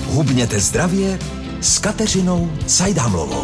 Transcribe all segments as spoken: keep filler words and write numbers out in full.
Hubněte zdravě s Kateřinou Cajdhamlovou.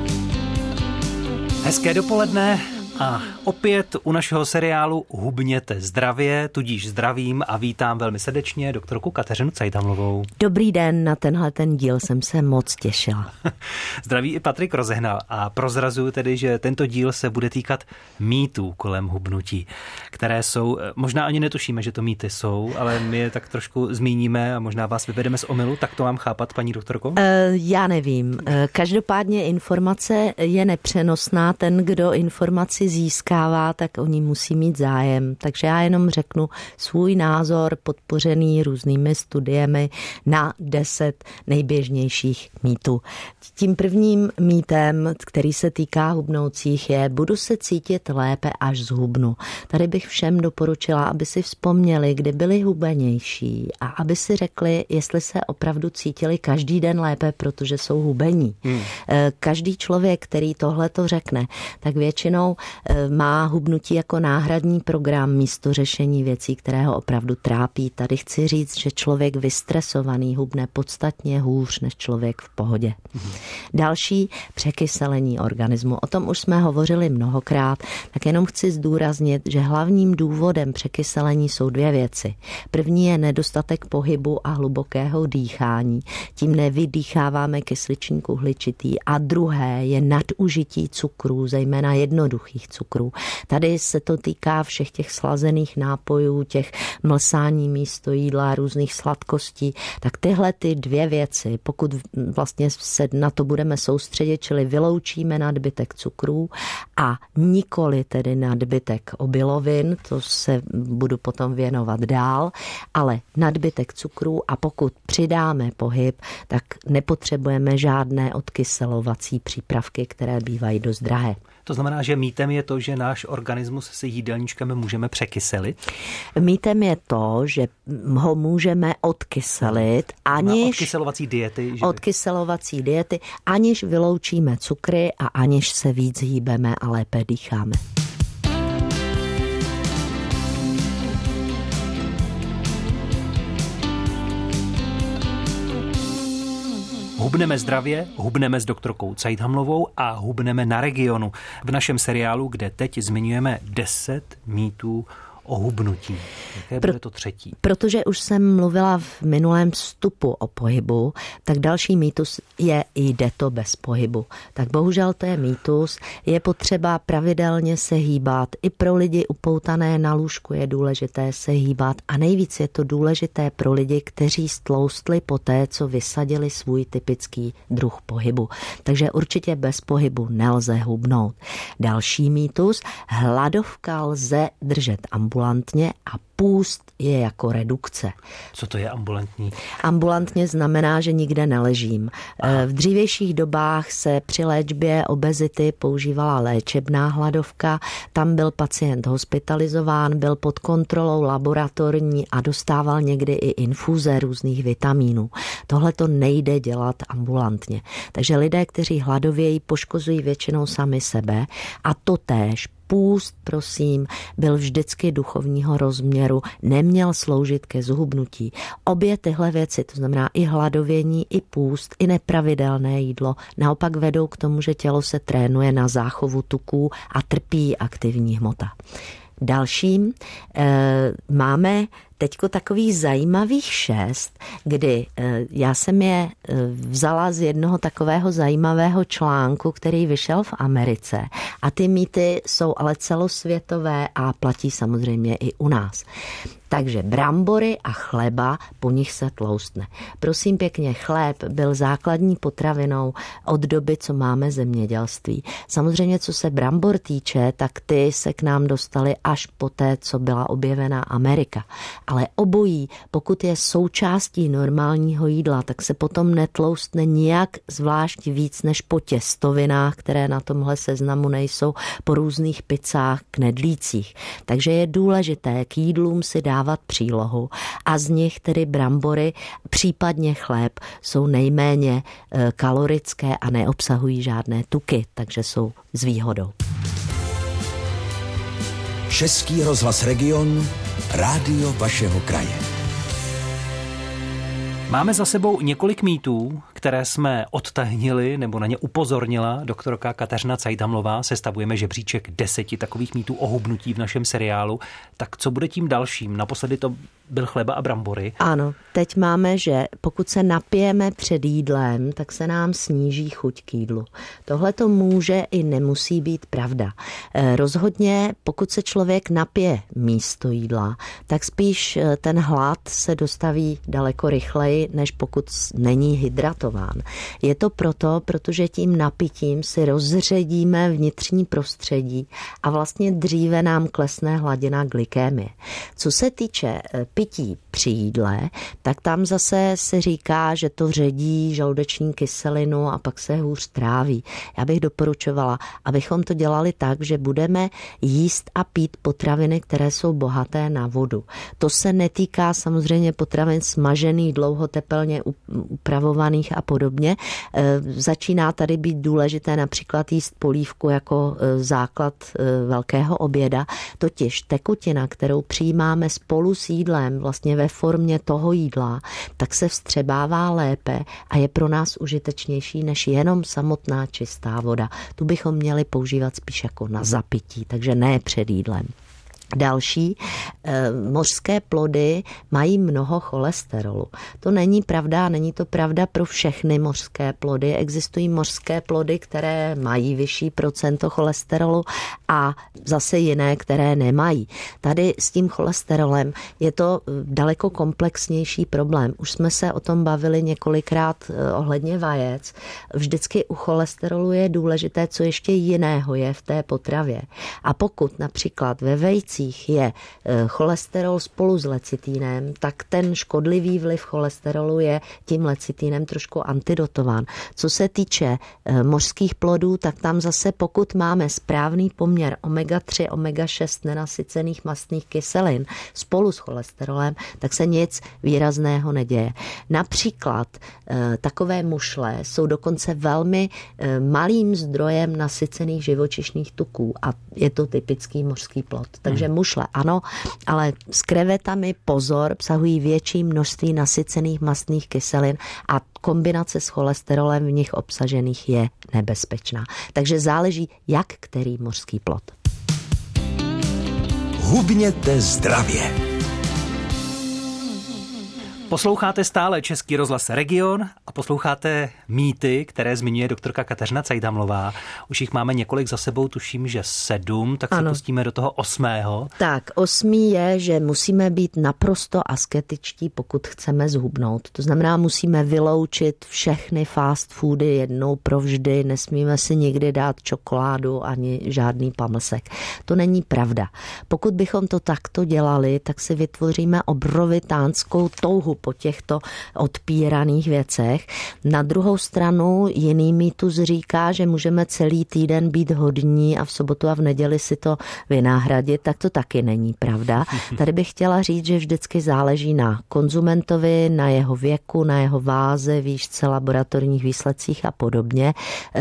Hezké dopoledne a opět u našeho seriálu Hubněte zdravě, tudíž zdravím a vítám velmi srdečně doktorku Kateřinu Cajdhamlovou. Dobrý den, na tenhle ten díl jsem se moc těšila. Zdraví i Patrik Rozehnal a prozrazuju tedy, že tento díl se bude týkat mýtů kolem hubnutí, které jsou, možná ani netušíme, že to mýty jsou, ale my je tak trošku zmíníme a možná vás vyvedeme z omylu, tak to mám chápat, paní doktorko? Uh, já nevím. Každopádně informace je nepřenosná, ten, kdo informaci získává, tak oni musí mít zájem. Takže já jenom řeknu svůj názor podpořený různými studiemi na deset nejběžnějších mýtů. Tím prvním mýtem, který se týká hubnoucích, je: budu se cítit lépe, až zhubnu. Tady bych všem doporučila, aby si vzpomněli, kdy byli hubenější a aby si řekli, jestli se opravdu cítili každý den lépe, protože jsou hubení. Hmm. Každý člověk, který tohleto řekne, tak většinou má hubnutí jako náhradní program místo řešení věcí, které ho opravdu trápí. Tady chci říct, že člověk vystresovaný hubne podstatně hůř než člověk v pohodě. Mhm. Další: překyselení organismu. O tom už jsme hovořili mnohokrát, tak jenom chci zdůraznit, že hlavním důvodem překyselení jsou dvě věci. První je nedostatek pohybu a hlubokého dýchání. Tím nevydýcháváme kysličník uhličitý. A druhé je nadužití cukrů, zejména jednoduchých cukrů. Tady se to týká všech těch slazených nápojů, těch mlsání místo jídla, různých sladkostí. Tak tyhle ty dvě věci, pokud vlastně se na to budeme soustředit, čili vyloučíme nadbytek cukrů a nikoli tedy nadbytek obilovin, to se budu potom věnovat dál, ale nadbytek cukrů, a pokud přidáme pohyb, tak nepotřebujeme žádné odkyselovací přípravky, které bývají dost drahé. To znamená, že mýtem je to, že náš organismus se jídelníčkami můžeme překyselit? Mýtem je to, že ho můžeme odkyselit, aniž... Odkyselovací diety. Že... Odkyselovací diety, aniž vyloučíme cukry a aniž se víc hýbeme a lépe dýcháme. Hubneme zdravě, hubneme s doktorkou Cajdhamlovou a hubneme na regionu. V našem seriálu, kde teď zmiňujeme deset mýtů o hubnutí. Jaké Pro, bude to třetí? Protože už jsem mluvila v minulém vstupu o pohybu, tak další mýtus je: jde to bez pohybu. Tak bohužel to je mýtus. Je potřeba pravidelně se hýbat. I pro lidi upoutané na lůžku je důležité se hýbat. A nejvíc je to důležité pro lidi, kteří stloustli poté, co vysadili svůj typický druh pohybu. Takže určitě bez pohybu nelze hubnout. Další mýtus: hladovka lze držet ambulantně a půst je jako redukce. Co to je ambulantní? Ambulantně znamená, že nikde neležím. Aha. V dřívějších dobách se při léčbě obezity používala léčebná hladovka. Tam byl pacient hospitalizován, byl pod kontrolou laboratorní a dostával někdy i infuze různých vitamínů. Tohle to nejde dělat ambulantně. Takže lidé, kteří hladovějí, poškozují většinou sami sebe a to též. Půst, prosím, byl vždycky duchovního rozměru, neměl sloužit ke zhubnutí. Obě tyhle věci, to znamená i hladovění, i půst, i nepravidelné jídlo, naopak vedou k tomu, že tělo se trénuje na záchovu tuků a trpí aktivní hmota. Dalším e, máme teďko takových zajímavých šest, kdy e, já jsem je e, vzala z jednoho takového zajímavého článku, který vyšel v Americe. A ty mýty jsou ale celosvětové a platí samozřejmě i u nás. Takže brambory a chleba, po nich se tloustne. Prosím pěkně, chléb byl základní potravinou od doby, co máme zemědělství. Samozřejmě, co se brambor týče, tak ty se k nám dostaly až poté, co byla objevena Amerika. Ale obojí, pokud je součástí normálního jídla, tak se potom netloustne nijak zvlášť víc než po těstovinách, které na tomhle seznamu nejsou, po různých pizzách, knedlících. Takže je důležité k jídlům si dávat přílohu a z nich tedy brambory, případně chléb, jsou nejméně kalorické a neobsahují žádné tuky, takže jsou s výhodou. Český rozhlas Region, rádio vašeho kraje. Máme za sebou několik mýtů, které jsme odtahnili nebo na ně upozornila doktorka Kateřina Cajdamlová. Sestavujeme žebříček deseti takových mýtů o hubnutí v našem seriálu. Tak co bude tím dalším? Naposledy to byl chleba a brambory. Ano, teď máme, že pokud se napijeme před jídlem, tak se nám sníží chuť k jídlu. Tohle to může i nemusí být pravda. Rozhodně, pokud se člověk napije místo jídla, tak spíš ten hlad se dostaví daleko rychleji, než pokud není hydratován. Je to proto, protože tím napitím si rozředíme vnitřní prostředí a vlastně dříve nám klesne hladina glykémie. Co se týče pití při jídle, tak tam zase se říká, že to ředí žaludeční kyselinu a pak se hůř tráví. Já bych doporučovala, abychom to dělali tak, že budeme jíst a pít potraviny, které jsou bohaté na vodu. To se netýká samozřejmě potravin smažených, dlouhotepelně upravovaných a podobně. Začíná tady být důležité například jíst polívku jako základ velkého oběda, totiž tekutina, kterou přijímáme spolu s jídlem, vlastně ve formě toho jídla, tak se vstřebává lépe a je pro nás užitečnější než jenom samotná čistá voda. Tu bychom měli používat spíš jako na zapití, takže ne před jídlem. Další, e, mořské plody mají mnoho cholesterolu. To není pravda, není to pravda pro všechny mořské plody. Existují mořské plody, které mají vyšší procento cholesterolu a zase jiné, které nemají. Tady s tím cholesterolem je to daleko komplexnější problém. Už jsme se o tom bavili několikrát ohledně vajec. Vždycky u cholesterolu je důležité, co ještě jiného je v té potravě. A pokud například ve vejci je cholesterol spolu s lecitínem, tak ten škodlivý vliv cholesterolu je tím lecitínem trošku antidotován. Co se týče mořských plodů, tak tam zase pokud máme správný poměr omega tři, omega šest nenasycených mastných kyselin spolu s cholesterolem, tak se nic výrazného neděje. Například takové mušle jsou dokonce velmi malým zdrojem nasycených živočišných tuků a je to typický mořský plod. Takže mušle ano, ale s krevetami pozor, obsahují větší množství nasycených mastných kyselin a kombinace s cholesterolem v nich obsažených je nebezpečná. Takže záleží, jak který mořský plod. Hubněte zdravě. Posloucháte stále Český rozhlas Region a posloucháte mýty, které zmiňuje doktorka Kateřina Cajdamlová. Už jich máme několik za sebou, tuším, že sedm, tak ano. Se pustíme do toho osmého. Tak, osmý je, že musíme být naprosto asketičtí, pokud chceme zhubnout. To znamená, musíme vyloučit všechny fast foody jednou provždy, nesmíme si nikdy dát čokoládu ani žádný pamlsek. To není pravda. Pokud bychom to takto dělali, tak si vytvoříme obrovitánskou touhu po těchto odpíraných věcech. Na druhou stranu jiný mýtus říká, že můžeme celý týden být hodní a v sobotu a v neděli si to vynahradit, tak to taky není pravda. Tady bych chtěla říct, že vždycky záleží na konzumentovi, na jeho věku, na jeho váze, výšce, laboratorních výsledcích a podobně.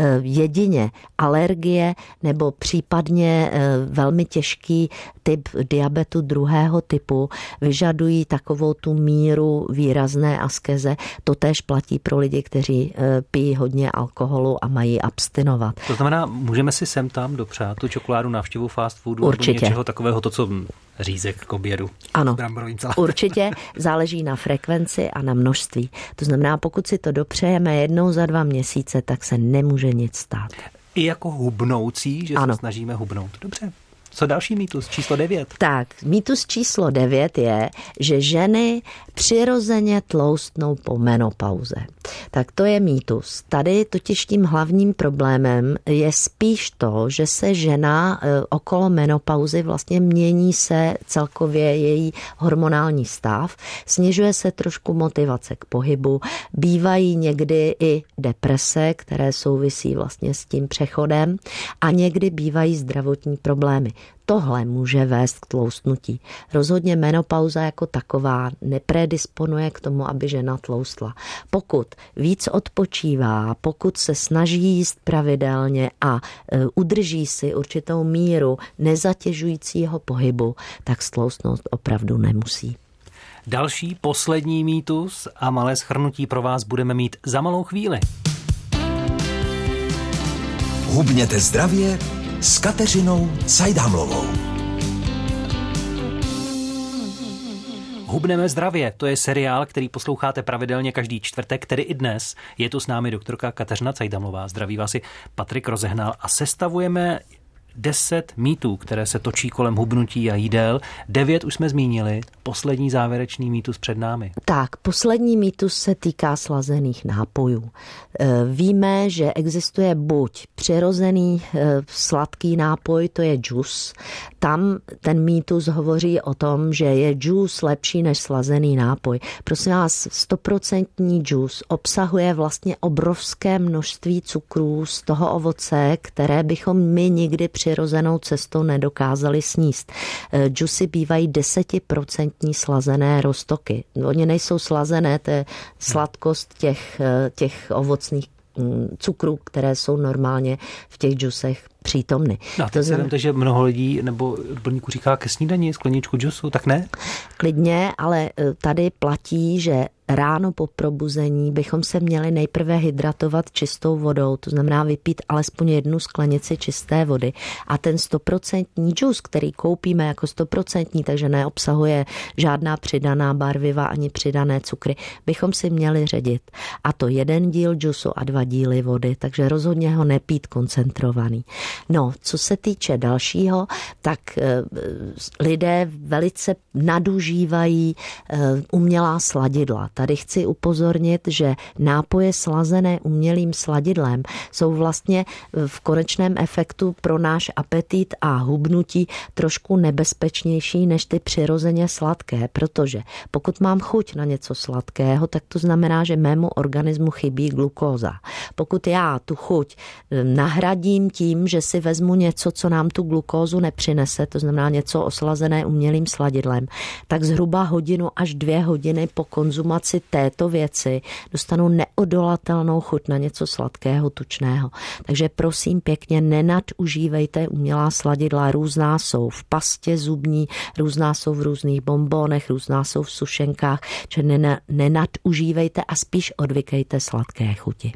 Jedině alergie nebo případně velmi těžký typ diabetu druhého typu vyžadují takovou tu míru výrazné askeze. To též platí pro lidi, kteří pijí hodně alkoholu a mají abstinovat. To znamená, můžeme si sem tam dopřát tu čokoládu, návštěvu fast foodu určitě. Nebo něčeho takového, to, co řízek k obědu. Ano, s bramborovým salátem. Určitě záleží na frekvenci a na množství. To znamená, pokud si to dopřejeme jednou za dva měsíce, tak se nemůže nic stát. I jako hubnoucí, že ano. Se snažíme hubnout. Dobře. Co další mýtus? Číslo devět. Tak, mýtus číslo devět je, že ženy přirozeně tloustnou po menopauze. Tak to je mýtus. Tady totiž tím hlavním problémem je spíš to, že se žena okolo menopauzy vlastně mění se celkově její hormonální stav, snižuje se trošku motivace k pohybu, bývají někdy i deprese, které souvisí vlastně s tím přechodem a někdy bývají zdravotní problémy. Tohle může vést k tloustnutí. Rozhodně menopauza jako taková nepredisponuje k tomu, aby žena tloustla. Pokud víc odpočívá, pokud se snaží jíst pravidelně a e, udrží si určitou míru nezatěžujícího pohybu, tak stloustnout opravdu nemusí. Další, poslední mýtus a malé shrnutí pro vás budeme mít za malou chvíli. Hubněte zdravě s Kateřinou Cajdhamlovou. Hubneme zdravě, to je seriál, který posloucháte pravidelně každý čtvrtek, tedy i dnes. Je tu s námi doktorka Kateřina Cajdhamlová. Zdraví vás i Patrik Rozehnal a sestavujeme deset mýtů, které se točí kolem hubnutí a jídel. Devět už jsme zmínili, poslední závěrečný mýtus před námi. Tak, poslední mýtus se týká slazených nápojů. Víme, že existuje buď přirozený sladký nápoj, to je džus. Tam ten mýtus hovoří o tom, že je džus lepší než slazený nápoj. Prosím vás, stoprocentní džus obsahuje vlastně obrovské množství cukrů z toho ovoce, které bychom my nikdy přirozenou cestou nedokázali sníst. Džusy bývají desetiprocentní slazené roztoky. Oni nejsou slazené, to je sladkost těch, těch ovocných cukrů, které jsou normálně v těch džusech přítomny. No a teď si vemte, že mnoho lidí nebo odborníků říká ke snídani skleničku džusu, tak ne? Klidně, ale tady platí, že ráno po probuzení bychom se měli nejprve hydratovat čistou vodou, to znamená vypít alespoň jednu sklenici čisté vody a ten stoprocentní džus, který koupíme jako stoprocentní, takže neobsahuje žádná přidaná barviva ani přidané cukry, bychom si měli ředit. A to jeden díl džusu a dva díly vody, takže rozhodně ho nepít koncentrovaný. No, co se týče dalšího, tak e, lidé velice nadužívají e, umělá sladidla. Tady chci upozornit, že nápoje slazené umělým sladidlem jsou vlastně v konečném efektu pro náš apetit a hubnutí trošku nebezpečnější než ty přirozeně sladké, protože pokud mám chuť na něco sladkého, tak to znamená, že mému organismu chybí glukóza. Pokud já tu chuť nahradím tím, že si vezmu něco, co nám tu glukózu nepřinese, to znamená něco oslazené umělým sladidlem, tak zhruba hodinu až dvě hodiny po konzumaci této věci dostanu neodolatelnou chuť na něco sladkého, tučného. Takže prosím pěkně, nenadužívejte umělá sladidla, různá jsou v pastě zubní, různá jsou v různých bonbonech, různá jsou v sušenkách, že nenadužívejte a spíš odvykejte sladké chuti.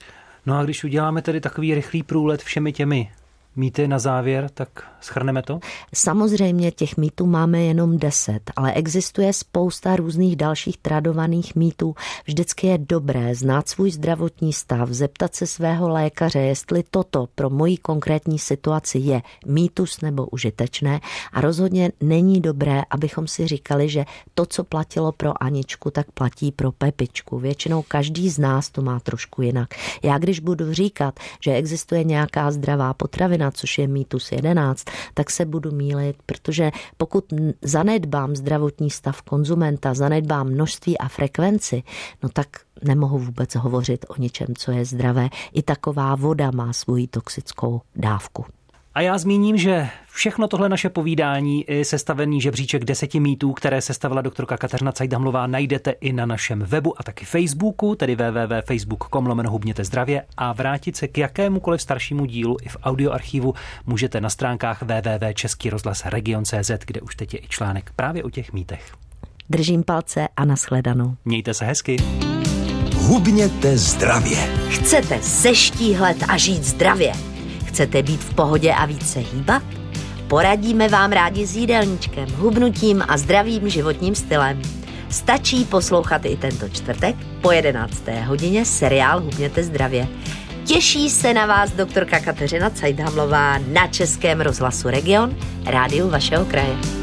No a když uděláme tedy takový rychlý průlet všemi těmi mýty na závěr, tak shrneme to? Samozřejmě těch mýtů máme jenom deset, ale existuje spousta různých dalších tradovaných mýtů. Vždycky je dobré znát svůj zdravotní stav, zeptat se svého lékaře, jestli toto pro moji konkrétní situaci je mýtus nebo užitečné a rozhodně není dobré, abychom si říkali, že to, co platilo pro Aničku, tak platí pro Pepičku. Většinou každý z nás to má trošku jinak. Já když budu říkat, že existuje nějaká zdravá potravina, což je mýtus jedenáct, tak se budu mýlit, protože pokud zanedbám zdravotní stav konzumenta, zanedbám množství a frekvenci, no tak nemohu vůbec hovořit o ničem, co je zdravé. I taková voda má svoji toxickou dávku. A já zmíním, že všechno tohle naše povídání i sestavený žebříček deseti mýtů, které sestavila doktorka Kateřina Cajdhamlová, najdete i na našem webu a taky Facebooku, tedy w w w tečka facebook tečka com lomeno hubněte zdravě a vrátit se k jakémukoliv staršímu dílu i v audioarchivu můžete na stránkách w w w tečka český rozhlas region tečka cz, kde už teď je i článek právě o těch mýtech. Držím palce a nashledanou. Mějte se hezky. Hubněte zdravě. Chcete seštíhlet a žít zdravě? Chcete být v pohodě a více hýbat? Poradíme vám rádi s jídelníčkem, hubnutím a zdravým životním stylem. Stačí poslouchat i tento čtvrtek po jedenácté hodině seriál Hubněte zdravě. Těší se na vás doktorka Kateřina Cajdhamlová na Českém rozhlasu Region, rádiu vašeho kraje.